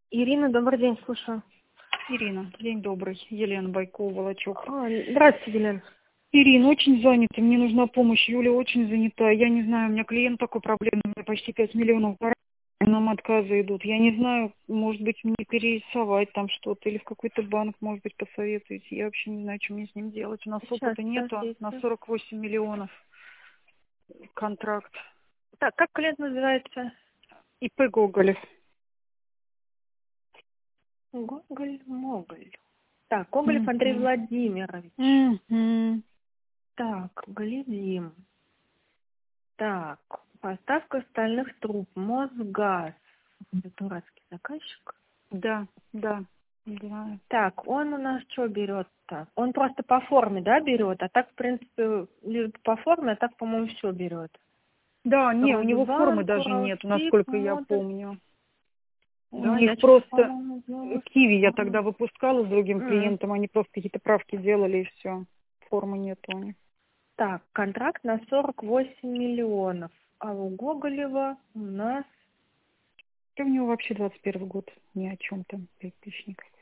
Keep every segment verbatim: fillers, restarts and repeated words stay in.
Ирина, добрый день, слушаю. Ирина, день добрый. Елена Байкова, Волочок. А, здравствуйте, Елена. Ирина, очень занята, мне нужна помощь. Юля очень занята. Я не знаю, у меня клиент такой проблемный, у меня почти пять миллионов пора, нам отказы идут. Я не знаю, может быть, мне перерисовать там что-то или в какой-то банк, может быть, посоветуете. Я вообще не знаю, что мне с ним делать. У нас Сейчас, опыта нету, подождите. на сорок восемь миллионов контракт. Так, как клиент называется? ИП Гоголев. Гоголь-Моголь. Так, Гоголев Андрей Мгм. Владимирович. Мгм. Так, глядим. Так, поставка стальных труб, Мосгаз. Это дурацкий заказчик. Да, да, да. Так, он у нас что берет-то? Он просто по форме, да, берет? А так, в принципе, либо по форме, а так, по-моему, все берет. Да, не, у него формы Рудбанк, даже нет, Уралсиб, насколько я Модуль. помню. У Да, них я что-то, просто по-моему, знала. Киви я тогда выпускала с другим М. клиентом, они просто какие-то правки делали и все. Формы нету у них. Так, контракт на сорок восемь миллионов. А у Гоголева у нас... И у него вообще двадцать первый год, ни о чем там, пять тысяч никаких.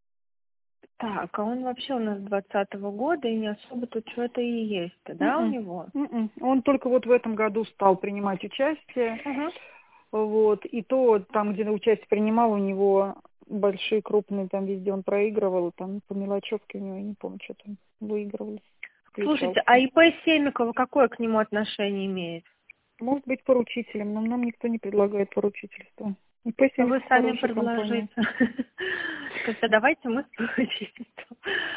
Так, а он вообще у нас двадцатого года, и не особо тут что-то и есть, да, у М-м, него? м-м. Он только вот в этом году стал принимать участие. Угу. Вот. И то там, где на участие принимал, у него большие, крупные, там везде он проигрывал, там по мелочевке у него, я не помню, что там выигрывал, Слушайте, включался. а ИП Семикова какое к нему отношение имеет? Может быть, поручителем, но нам никто не предлагает поручительство. И по Вы Семиков сами хорошая компания. предложите. Тогда давайте мы с поручительством.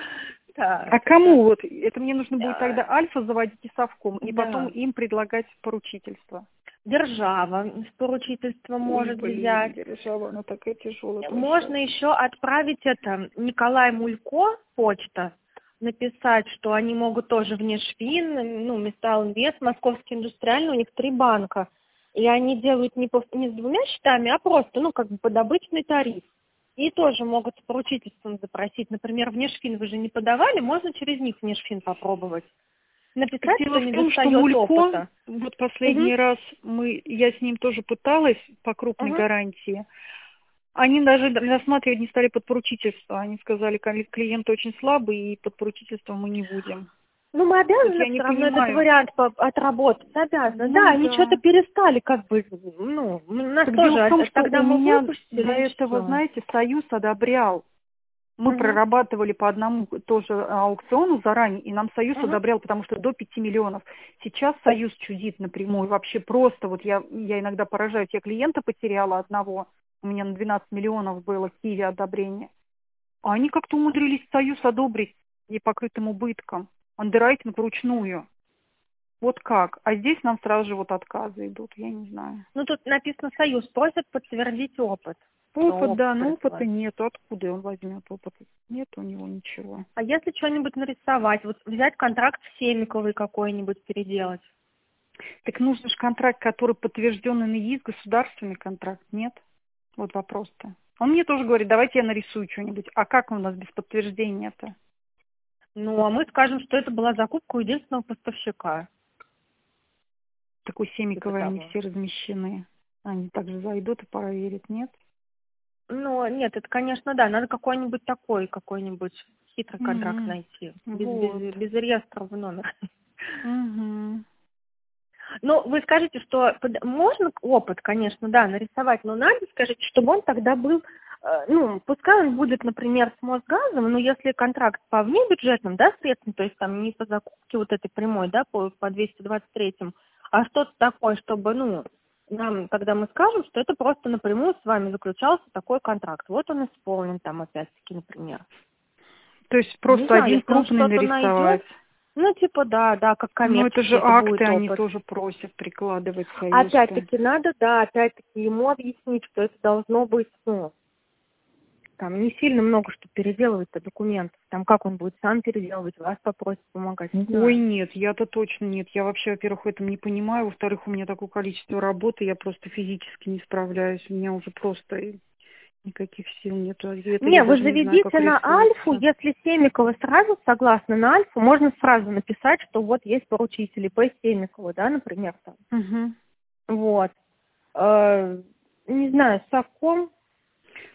А Так, это... кому вот? Это мне нужно будет да, тогда Альфа заводить и Совком, и потом да. им предлагать поручительство. Держава с поручительства Ой, может блин, взять. держава, она такая тяжелая Можно большая. еще отправить это Николай Мулько, почта, написать, что они могут тоже внешфин, ну, Металл Инвест, Московский индустриальный, у них три банка. И они делают не, по, не с двумя счетами, а просто, ну, как бы под обычный тариф. И тоже могут с поручительством запросить. Например, внешфин вы же не подавали, можно через них внешфин попробовать. Так Написать, дело что в не том, что достает Мулько, опыта. вот Угу, последний раз мы, я с ним тоже пыталась по крупной угу. гарантии. Они даже рассматривать не стали под поручительство. Они сказали, кли- клиент очень слабый, и под поручительство мы не будем. Ну, мы Вот обязаны я все не равно этот понимаю. вариант по- отработать, обязаны. Да, Ну они что-то да. перестали, как бы, ну, у нас Так дело тоже, в а- том, а что тогда у мы меня до выпустили, и этого, все. знаете, Союз одобрял. Мы Угу, прорабатывали по одному тоже аукциону заранее, и нам Союз угу. одобрял, потому что до пяти миллионов. Сейчас Союз чудит напрямую, вообще просто, вот я, я иногда поражаюсь, я клиента потеряла одного, у меня на двенадцать миллионов было в Киеве одобрение. А они как-то умудрились Союз одобрить и покрытым убытком. Андеррайтинг вручную. Вот как. А здесь нам сразу же вот отказы идут, я не знаю. Ну, тут написано «Союз», просят подтвердить опыт. Что Опыт, опыт да, но опыта прислать. нет. Откуда он возьмет опыт? Нет у него ничего. А если что-нибудь нарисовать, вот взять контракт с Семиковой какой-нибудь переделать? Так нужен же контракт, который подтвержденный на ЕИС, государственный контракт, нет? Вот вопрос-то. Он мне тоже говорит, давайте я нарисую что-нибудь. А как у нас без подтверждения-то? Ну, а мы скажем, что это была закупка у единственного поставщика. Такой Типа Семиковой они того. все размещены. Они также зайдут и проверят, нет? Ну, нет, это, конечно, да, надо какой-нибудь такой, какой-нибудь хитрый контракт М, найти. Без, Вот. без, без реестра в номер. Угу. Ну, вы скажите, что под- можно опыт, конечно, да, нарисовать, но надо, скажите, чтобы он тогда был, э, ну, пускай он будет, например, с Мосгазом, но если контракт по внебюджетным, да, средствам, то есть там не по закупке вот этой прямой, да, по, по двести двадцать третьему, а что-то такое, чтобы, ну, нам, когда мы скажем, что это просто напрямую с вами заключался такой контракт. Вот он исполнен там, опять-таки, например. То есть Не просто знаю, один если он крупный что-то найдет, нарисовать. ну, типа, да, да, как Ну, это же коммерческий, это акты будет они опыт. тоже просят прикладывать Союз-то. Опять-таки надо, да, опять-таки ему объяснить, что это должно быть, ну, там не сильно много что переделывать-то документов. Там как он будет сам переделывать, вас попросит помогать, не Ой, знаю. нет, я-то точно нет. Я вообще, во-первых, в этом не понимаю. Во-вторых, у меня такое количество работы, я просто физически не справляюсь. У меня уже просто никаких сил нету. Это Не, я вы даже не знаю, как заведите на Альфу, рисуется. если Семикова сразу согласна на Альфу, можно сразу написать, что вот есть поручители П. Семикова, да, например, там. Угу. Вот. Э, не знаю, Совком.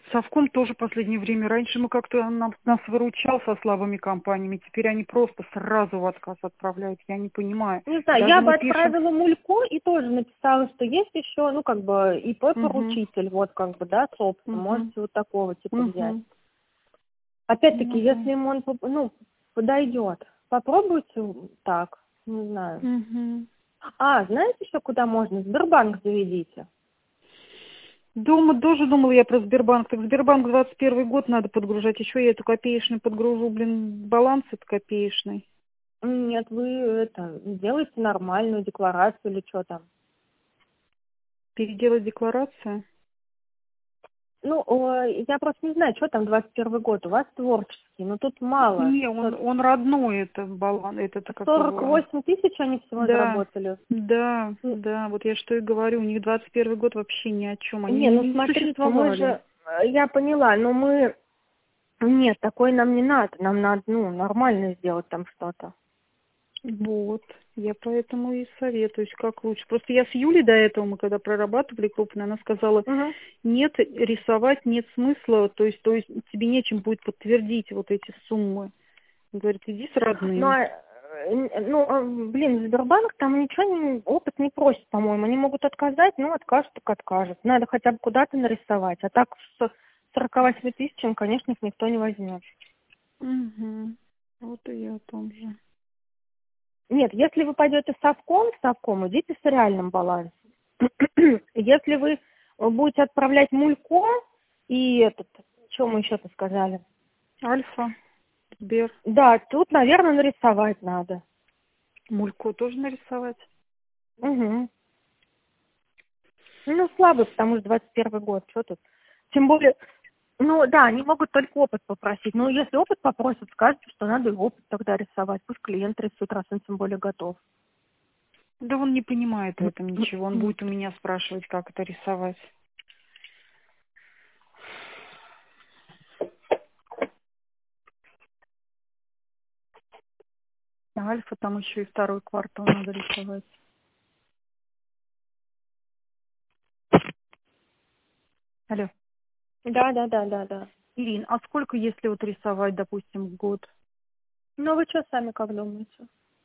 Совком тоже в последнее время. Раньше мы как-то нас, нас выручал со слабыми компаниями, теперь они просто сразу в отказ отправляют. Я не понимаю. Не знаю, Даже я бы мы пишем... отправила Мулько и тоже написала, что есть еще, ну, как бы, ИП-поручитель, угу. Вот, как бы, да, собственно, угу. Можете вот такого типа угу. взять. Опять-таки, угу. если ему он, ну, подойдет, попробуйте так, не знаю. Угу. А, знаете еще, куда можно? Сбербанк заведите. Дома тоже думала я про Сбербанк. Так Сбербанк двадцать первый год надо подгружать. Еще я эту копеечную подгружу, блин, баланс это копеечный. Нет, вы это делаете нормальную декларацию или что там. Переделать декларацию? Ну, я просто не знаю, что там двадцать первый год. У вас творческий, но тут мало. Не, он, он родной, это баланс. Это сорок восемь тысяч они всего да, заработали. Да, да, вот я что и говорю. У них двадцать первый год вообще ни о чем. Они не, ну не смотрите, мы же, я поняла, но мы... Нет, такой нам не надо. Нам надо, ну, нормально сделать там что-то. Вот, я поэтому и советуюсь, как лучше. Просто я с Юлей до этого, мы когда прорабатывали крупно, она сказала, угу. Нет, рисовать нет смысла, то есть, то есть тебе нечем будет подтвердить вот эти суммы. Говорит, иди с родным. Ну, ну, блин, Сбербанк там ничего, не, опыт не просит, по-моему. Они могут отказать, ну, откажут, так откажут. Надо хотя бы куда-то нарисовать. А так с сорок восемь тысяч, конечно, их никто не возьмет. Угу. Вот и я о том же. Нет, если вы пойдете в Совком, в Совком, идите с реальным балансом. Если вы будете отправлять Мулько и этот, что мы еще-то сказали? Альфа, Сбер. Да, тут, наверное, нарисовать надо. Мулько тоже нарисовать? Угу. Ну, слабый, потому что двадцать первый год, что тут? Тем более, ну да, они могут только опыт попросить. Но если опыт попросят, скажете, что надо и опыт тогда рисовать. Пусть клиент рисует, раз он тем более готов. Да он не понимает в этом ничего. Он будет у меня спрашивать, как это рисовать. А Альфа там еще и второй квартал надо рисовать. Алло. Да, да, да, да, да. Ирин, а сколько, если вот рисовать, допустим, в год? Ну, вы что сами как думаете?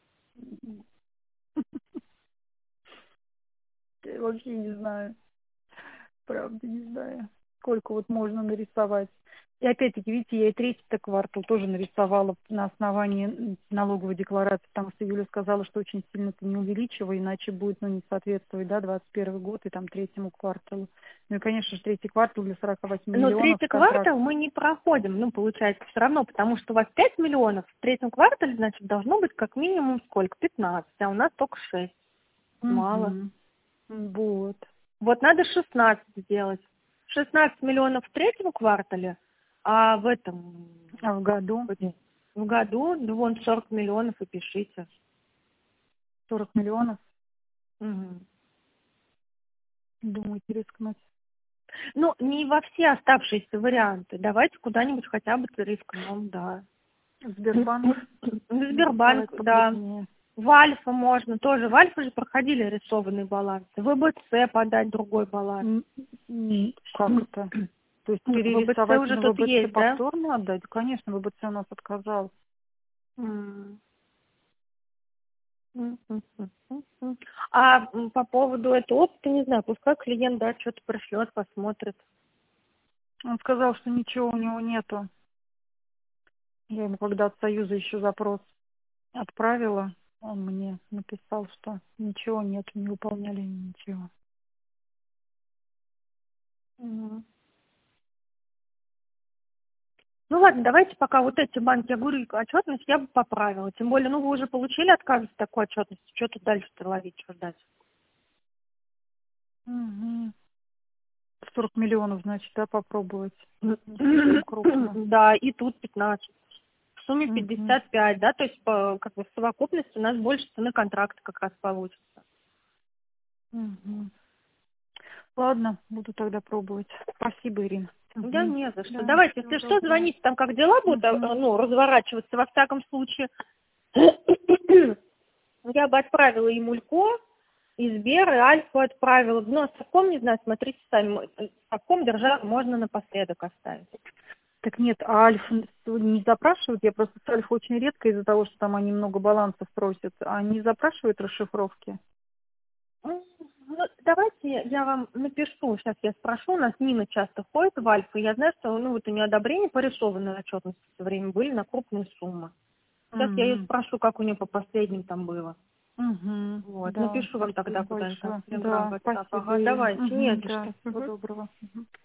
Я вообще не знаю. Правда, не знаю. Сколько вот можно нарисовать. И опять-таки, видите, я и третий-то квартал тоже нарисовала на основании налоговой декларации, потому что Юля сказала, что очень сильно ты не увеличивай, иначе будет, ну, не соответствовать, да, двадцать первый год и там третьему кварталу. Ну и, конечно же, третий квартал для сорок восемь миллионов. Но третий контракт... квартал мы не проходим, ну, получается, все равно, потому что у вас пять миллионов, в третьем квартале, значит, должно быть как минимум сколько? пятнадцать, а у нас только шесть. Mm-hmm. Мало. Вот. Вот надо шестнадцать сделать. шестнадцать миллионов в третьем квартале, а в этом... А в году? В году, ну, вон сорок миллионов и пишите. сорок миллионов? Угу. Думаете, рискнуть? Ну, не во все оставшиеся варианты. Давайте куда-нибудь хотя бы рискнем, да. Сбербанк? Сбербанк, да. В Альфа можно тоже. В Альфа же проходили рисованные балансы. В ВБЦ подать другой баланс. Как это? То есть перерисовать уже на тут ВБЦ есть, повторно да? отдать? Конечно, ВБЦ у нас отказал. Mm. А по поводу этого опыта, не знаю, пускай клиент, да, что-то пришлет, посмотрит. Он сказал, что ничего у него нету. Я ему когда от Союза еще запрос отправила, он мне написал, что ничего нет, не выполняли ничего. Угу. Ну ладно, давайте пока вот эти банки, я говорю, отчетность я бы поправила. Тем более, ну вы уже получили отказ от такой отчетности, что тут дальше-то ловить, что ждать? Угу. сорок миллионов, значит, да, попробовать. Да, и тут пятнадцать. В сумме пятьдесят пять, да, то есть по, как бы в совокупности у нас больше цены контракта как раз получится. Угу. Ладно, буду тогда пробовать. Спасибо, Ирина. Да, не за что. Да, давайте, если что, звоните, там как дела будут, угу. ну, разворачиваться, во всяком случае. Я бы отправила и Мулько, И Сбер, и Альфу отправила. Ну, а Совком, не знаю, смотрите сами. Совком державу можно напоследок оставить. Так нет, а Альф не запрашивают? Я просто с Альфа очень редко из-за того, что там они много балансов просят. А они запрашивают расшифровки? Ну, давайте я вам напишу, сейчас я спрошу, у нас Нина часто ходит в Альфу, я знаю, что ну, вот у нее одобрения по рисованной отчетности все время были на крупные суммы. Сейчас я ее Угу. спрошу, как у нее по последним там было. Угу. Вот, Да, напишу вам спасибо тогда куда-нибудь там большое. в Телеграм, Да, WhatsApp. спасибо, Ага, Ирина. давайте, не Угу, за да, что. всего Мгм. доброго. Угу.